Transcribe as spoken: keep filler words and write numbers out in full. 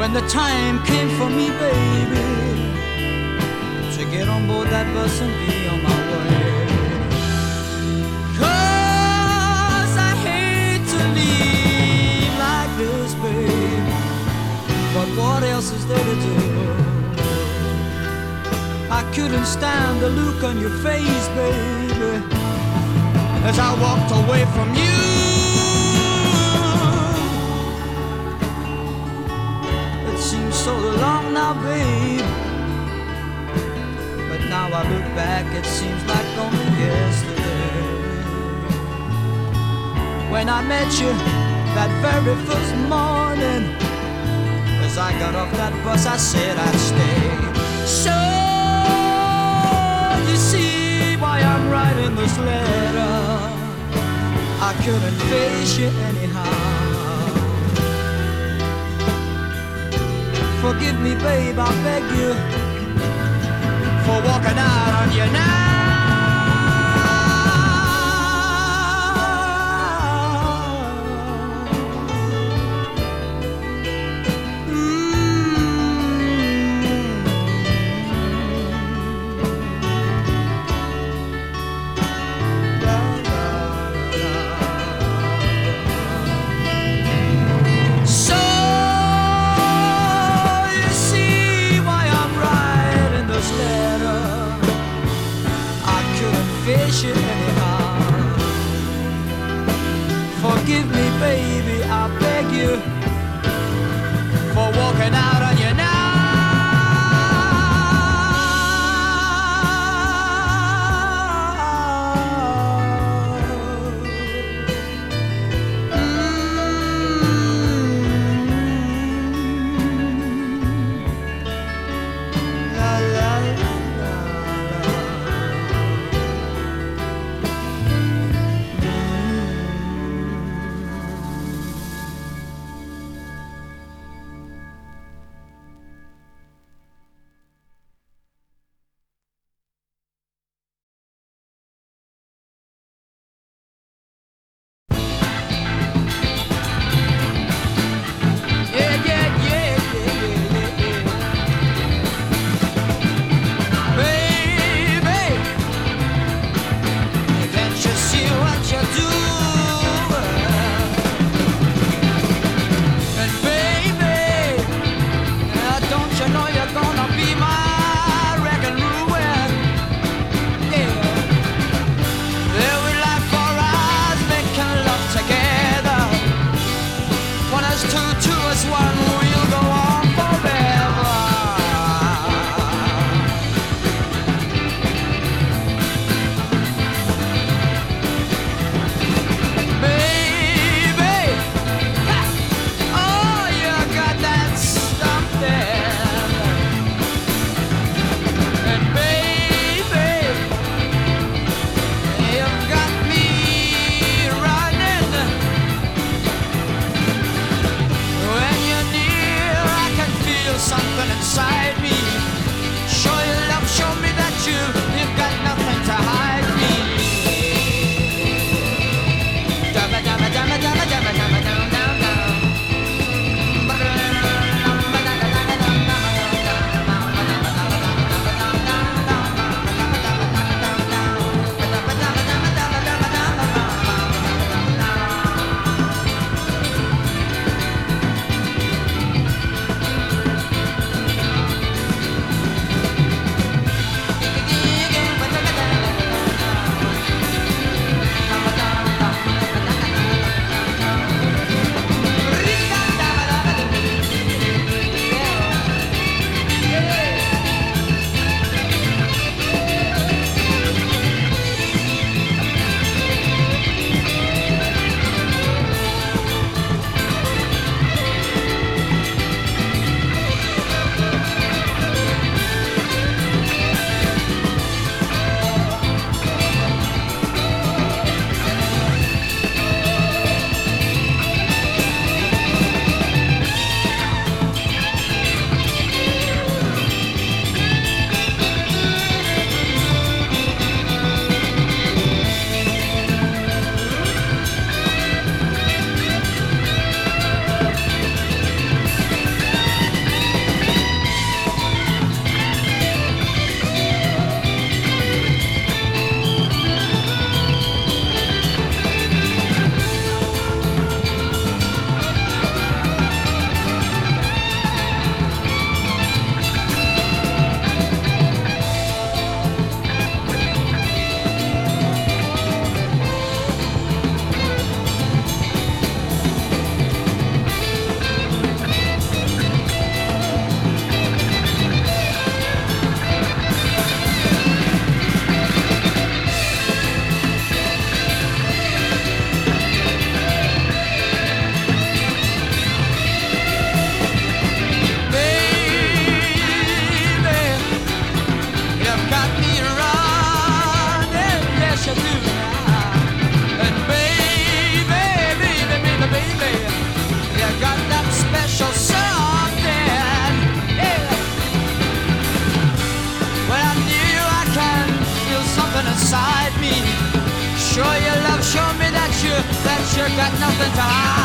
when the time came for me, baby, to get on board that bus and be on my way. 'Cause I hate to leave like this, babe, but what else is there to do? I couldn't stand the look on your face, baby, as I walked away from you. It seems so long now, babe, but now I look back, it seems like only yesterday. When I met you that very first morning, as I got off that bus, I said I'd stay. So you see why I'm writing this letter. I couldn't face you anyhow. Forgive me, babe, I beg you, for walking out on you now. Forgive me, baby, I beg you, for walking out on you now. When you need nothing to hide.